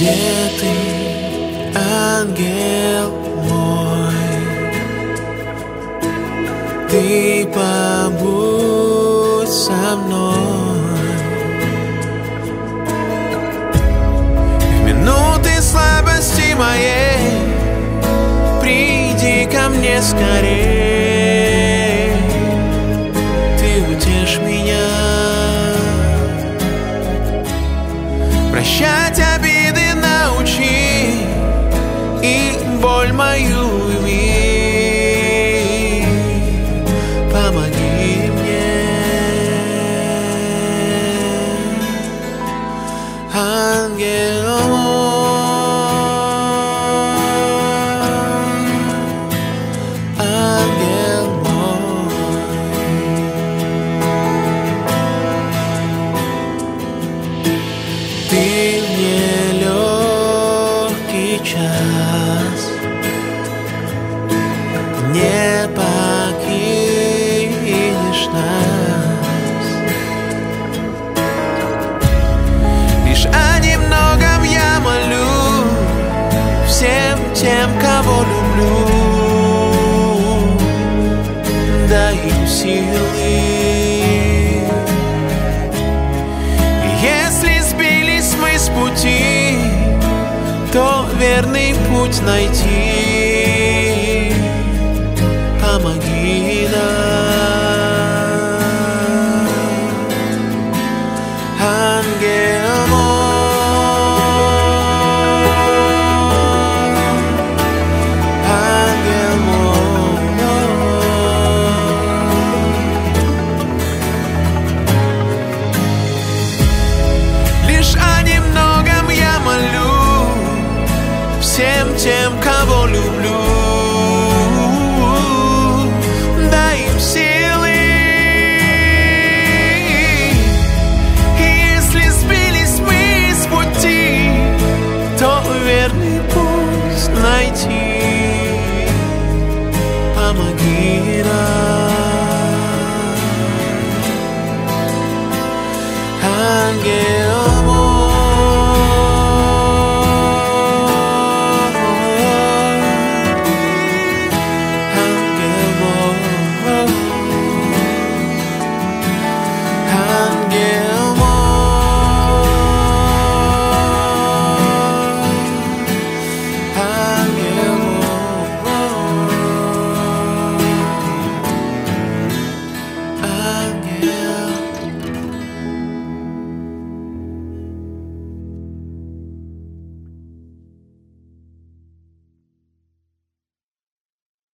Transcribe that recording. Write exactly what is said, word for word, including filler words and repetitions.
Где ты, ангел мой? Ты побудь со мной в минуты слабости моей. Приди ко мне скорей, ты утешь меня. Прощать обиды научи и боль мою уйми. Помоги мне, ангел мой, ангел мой. Ты в нелегкий час не покинешь нас. Лишь о немногом я молю всем тем, кого люблю. Дай им силы. И если сбились мы с пути, то верный путь найти. Помоги нам, ангел мой, ангел мой. Лишь о немногом я молю всем тем, кого люблю. Дай им силы. И если сбились мы с пути, то верный путь найти.